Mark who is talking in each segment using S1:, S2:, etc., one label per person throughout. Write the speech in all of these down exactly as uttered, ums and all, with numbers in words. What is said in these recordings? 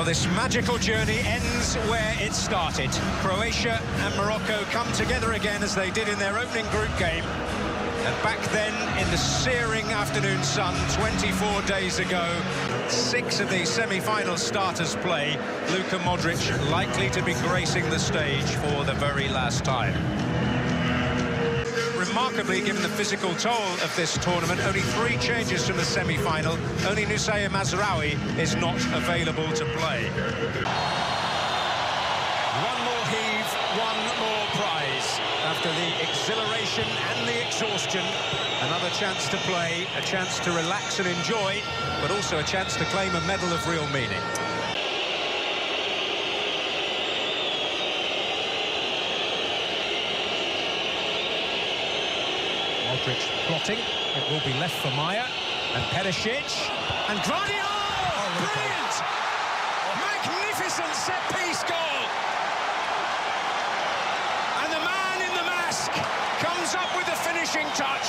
S1: Well, this magical journey ends where it started. Croatia and Morocco come together again as they did in their opening group game. And back then, in the searing afternoon sun, twenty-four days ago, six of the semi-final starters play. Luka Modric likely to be gracing the stage for the very last time. Remarkably, given the physical toll of this tournament, only three changes from the semi-final. Only Noussair Mazraoui is not available to play. One more heave, one more prize. After the exhilaration and the exhaustion, another chance to play, a chance to relax and enjoy, but also a chance to claim a medal of real meaning. Modric plotting, it will be left for Maya, and Perisic, and Gvardiol! Oh, brilliant! Magnificent set-piece goal! And the man in the mask comes up with the finishing touch.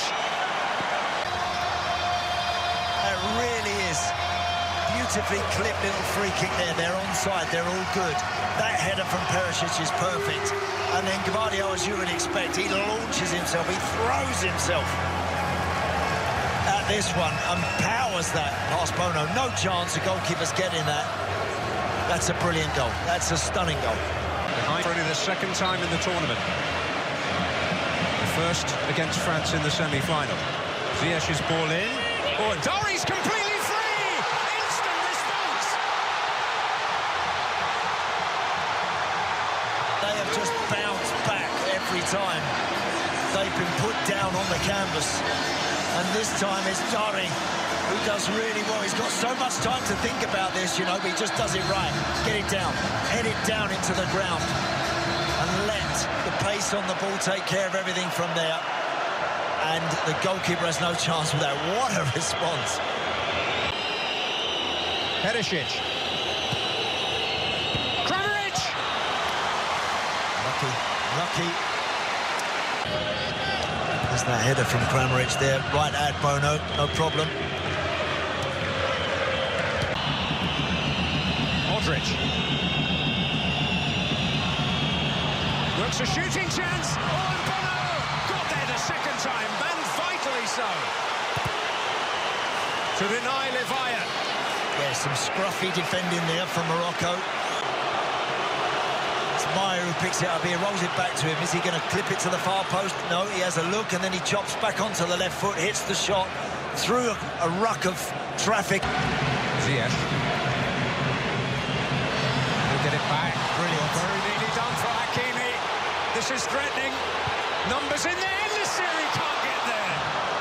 S2: It really is. Beautifully clipped little free kick there. They're onside, they're all good. That header from Perisic is perfect. And then Gvardiol, as you would expect, he launches himself, he throws himself at this one and powers that past Bono. No chance the goalkeeper's getting that. That's a brilliant goal. That's a stunning goal.
S1: Behind for only the second time in the tournament. The first against France in the semi-final. Ziyech's ball in. Oh, and Dari's completely free! Instant response!
S2: They have just bounced back every time they've been put down on the canvas. And this time it's Dari who does really well. He's got so much time to think about this, you know, but he just does it right. Get it down, head it down into the ground, and let the pace on the ball take care of everything from there. And the goalkeeper has no chance with that. What a response.
S1: Perisic. Kramaric!
S2: Lucky, lucky. There's that header from Kramaric there. Right at Bono, no problem.
S1: Modric. Looks a shooting chance. Oh, and Bono got there the second time, and vitally so. To deny Levaya.
S2: Yeah, some scruffy defending there from Morocco. It's Maya who picks it up here, rolls it back to him. Is he going to clip it to the far post? No, he has a look, and then he chops back onto the left foot, hits the shot through a, a ruck of traffic.
S1: Ziyech. He'll get it back.
S2: Brilliant.
S1: Very neatly done for Hakimi. This is threatening. Numbers in there. Nesiri can't get there.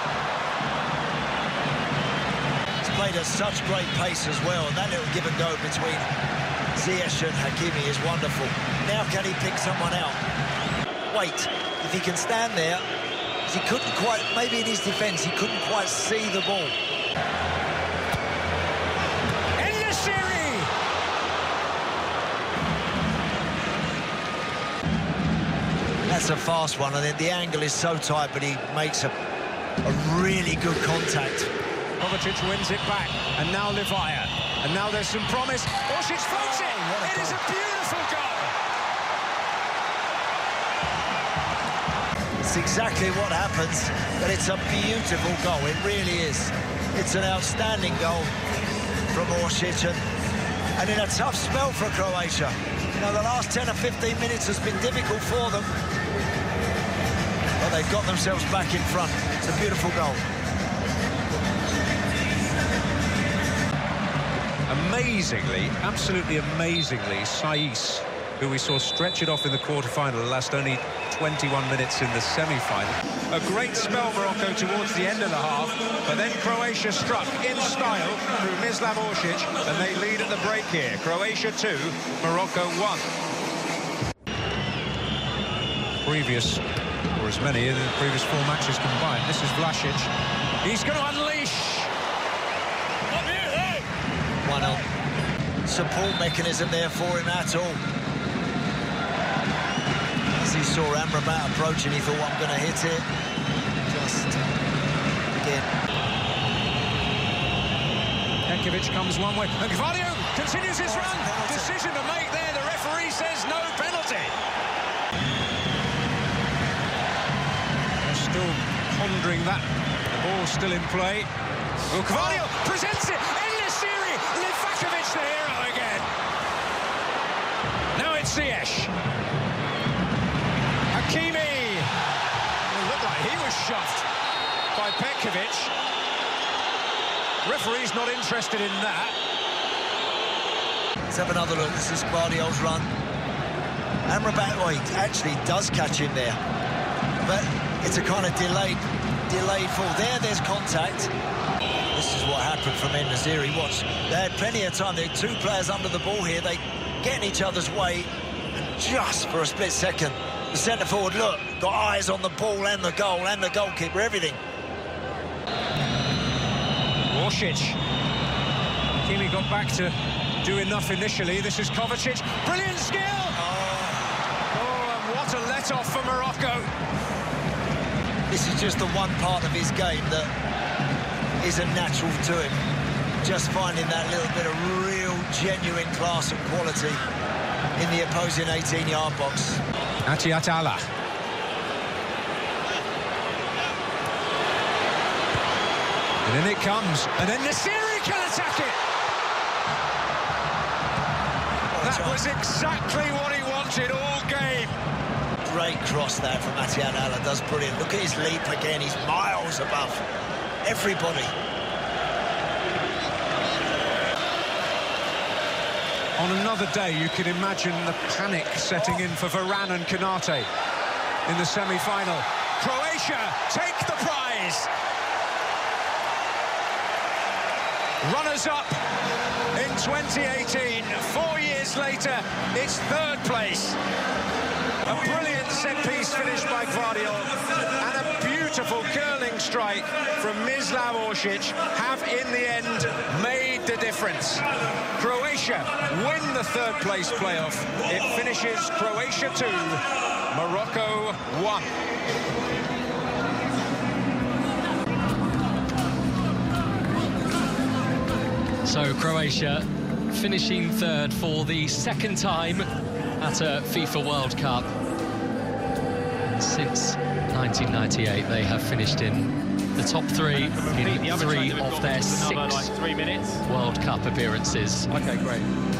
S2: He's played at such great pace as well, and that little give and go between Ziyech and Hakimi is wonderful. Now can he pick someone out? Wait, if he can stand there, he couldn't quite, maybe in his defence, he couldn't quite see the ball.
S1: Nesiri!
S2: That's a fast one, and then the angle is so tight, but he makes a, a really good contact.
S1: Kovacic wins it back, and now Levaya. And now there's some promise. Orsic floats it!
S2: Oh,
S1: it
S2: goal.
S1: is a beautiful goal!
S2: It's exactly what happens, but it's a beautiful goal. It really is. It's an outstanding goal from Orsic, and, and in a tough spell for Croatia. You know, the last ten or fifteen minutes has been difficult for them, but they've got themselves back in front. It's a beautiful goal.
S1: Amazingly, absolutely amazingly, Saiss, who we saw stretch it off in the quarter-final, last only twenty-one minutes in the semi-final. A great spell, Morocco, towards the end of the half, but then Croatia struck in style through Mislav Orsic, and they lead at the break here. Croatia two, Morocco one. Previous, or as many in the previous four matches combined. This is Vlasic. He's going to unleash.
S2: one nil. Support mechanism there for him at all. As he saw Amrabat approaching, he thought, well, I'm going to hit it. Just again.
S1: Pekovic comes one way. And Gvardiol continues his run. Decision to make there. The referee says no penalty. They're still pondering that. The ball's still in play. Well, Gvardiol presents it. En-Nesyri, Livakovic the hero again. Now it's Ziyech. Hakimi. It looked like he was shoved by Petkovic. Referee's not interested in that.
S2: Let's have another look. This is Gvardiol's run. Amrabat, well, he actually does catch him there. But it's a kind of delayed, delayed fall. There, there's contact. This is what happened from En-Nesyri. Watch, they had plenty of time. There were two players under the ball here. They get in each other's way. And just for a split second, the centre-forward, look, got eyes on the ball and the goal and the goalkeeper, everything.
S1: Oršić. Hakimi got back to do enough initially. This is Kovacic. Brilliant skill! Oh, oh and what a let-off for Morocco.
S2: This is just the one part of his game that isn't natural to him. Just finding that little bit of real, genuine class and quality in the opposing eighteen-yard box.
S1: Atiat Allah. And in it comes, and then En-Nesyri can attack it. That was exactly what he wanted all game.
S2: Great cross there from Atiat Allah, does brilliant. Look at his leap again, he's miles above everybody.
S1: On another day, you can imagine the panic setting in for Varane and Konate in the semi-final. Croatia take the prize. Runners-up in twenty eighteen. Four years later, it's third place. A brilliant set-piece finish by Gvardiol and a beautiful curling strike from Mislav Oršić have, in the end, made the difference. Croatia win the third-place playoff. It finishes Croatia two, Morocco one.
S3: So Croatia finishing third for the second time at a FIFA World Cup. Since nineteen ninety-eight, they have finished in the top three in three of their six
S4: like three minutes.
S3: World Cup appearances.
S4: Okay, great.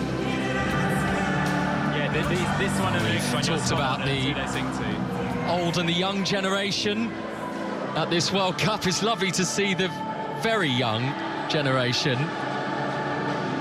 S4: Yeah, this, this one and the next one.
S3: Talked about the old and the young generation at this World Cup. It's lovely to see the very young generation